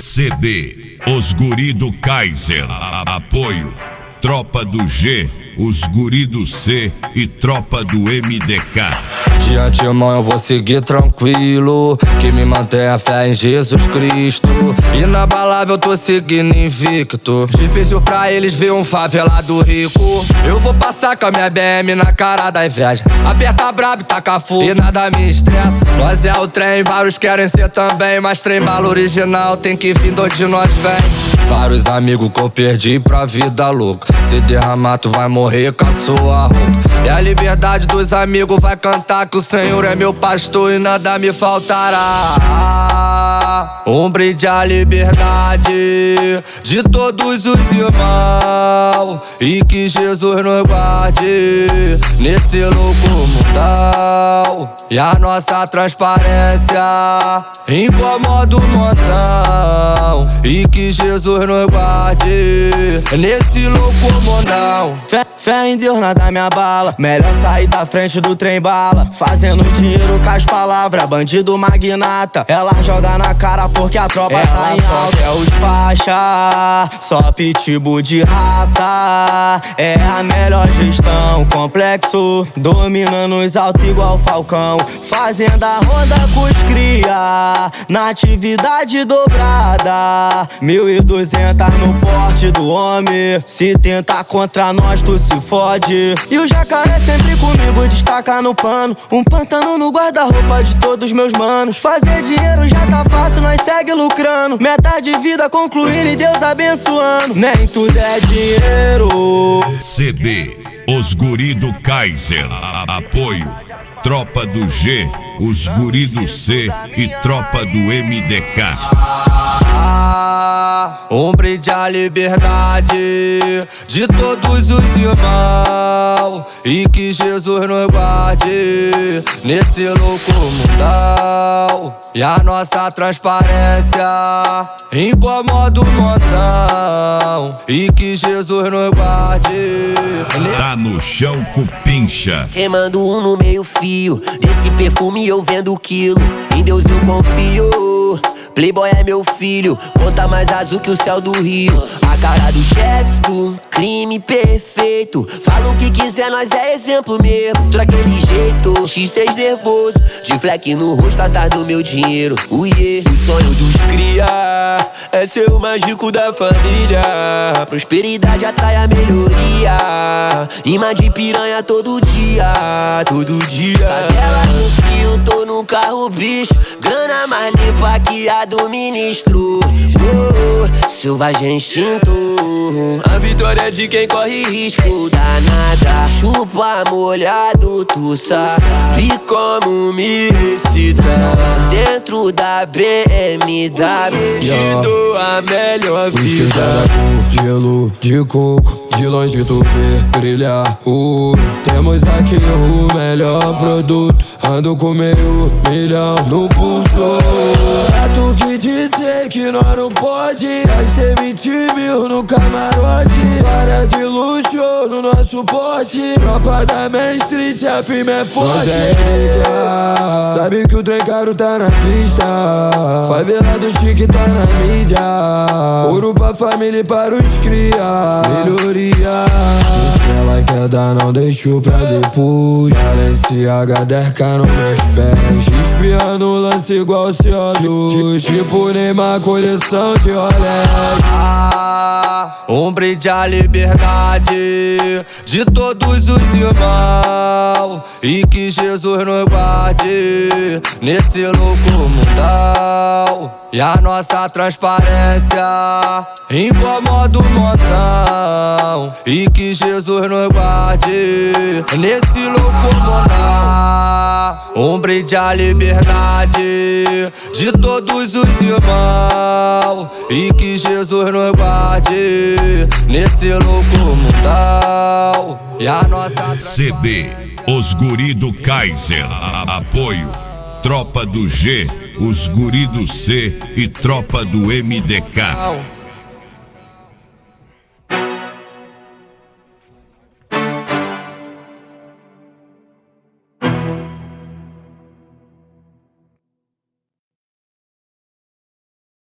CD, os guri do Kaiser. Apoio, Tropa do G, os guri do C e Tropa do MDK. De antemão eu vou seguir tranquilo, que me mantém a fé em Jesus Cristo. Inabalável eu tô seguindo invicto. Difícil pra eles ver um favelado rico. Eu vou passar com a minha BM na cara da inveja. Aperta brabo e taca fogo e nada me estressa. Nós é o trem, vários querem ser também, mas trem bala original tem que vir de onde nós vem. Vários amigos que eu perdi pra vida louca. Se derramar tu vai morrer com a sua roupa. E a liberdade dos amigos vai cantar que o Senhor é meu pastor e nada me faltará. Um brinde à liberdade de todos os irmãos, e que Jesus nos guarde nesse louco mundão. E a nossa transparência incomoda o montão, e que Jesus nos guarde nesse louco mundão. Fé em Deus nada me abala, melhor sair da frente do trem bala. Fazendo dinheiro com as palavras, bandido magnata. Ela joga na cara porque a tropa tá em alta. É os faixa, só pitbull de raça. É a melhor gestão, complexo dominando os altos igual Falcão. Fazendo a ronda com os cria, na atividade dobrada. 1.200 no porte do homem, se tentar contra nós tu se fode. E o jacaré sempre comigo, destaca no pano. Um pantano no guarda-roupa de todos meus manos. Fazer dinheiro já tá fácil, nós segue lucrando. Meta de vida concluindo e Deus abençoando. Nem tudo é dinheiro. CD, os guri do Kaiser. Apoio, Tropa do G, os guri do C e Tropa do MDK. Um brinde à liberdade de todos os irmãos, e que Jesus nos guarde nesse louco mundão. E a nossa transparência incomoda o montão, e que Jesus nos guarde. Tá no chão com pincha. Remando no meio fio, desse perfume eu vendo quilo. Em Deus eu confio, Playboy é meu filho, conta mais azul que o céu do Rio. A cara do chefe do crime perfeito. Fala o que quiser, nós é exemplo mesmo. Daquele jeito, X6 nervoso, de fleque no rosto atrás do meu dinheiro. O sonho dos cria é ser o mágico da família. Prosperidade atrai a melhoria. Imã de piranha todo dia, todo dia. Cadela no fio, tô no carro bicho. Grana mais limpa que a do ministro. Selvagem instinto. A vitória é de quem corre risco. Danada, chupa molhado, tu sabe como me excitar. Dentro da BMW te dou a melhor vida. Gelo de coco, de longe tu vê brilhar ouro. Temos aqui o melhor produto, ando com meio milhão no pulso. É tu que dizer que nós não pode. Gastei 20 mil no camarote, várias de luxo no nosso pote. Tropa da Main Street, a firme é forte. Nós é rica, sabe que o trem caro tá na pista. Favelado chique tá na mídia. Ouro pra família e para os cria. Melhoria, se ela quer dar não deixo pra depois. Balenciaga 10K nos meus pés, espiando o lance igual CO2. Tipo Neymar, coleção de Rolex. Um brinde à liberdade de todos os irmãos, e que Jesus nos guarde nesse louco mundão. E a nossa transparência incomoda o montão, e que Jesus nos guarde nesse louco mundão. Um brinde à liberdade de todos os irmãos, e que Jesus nos guarde nesse louco mundão. E a nossa CD, os guri do Kaiser. Apoio, Tropa do G, os guri do C e Tropa do MDK.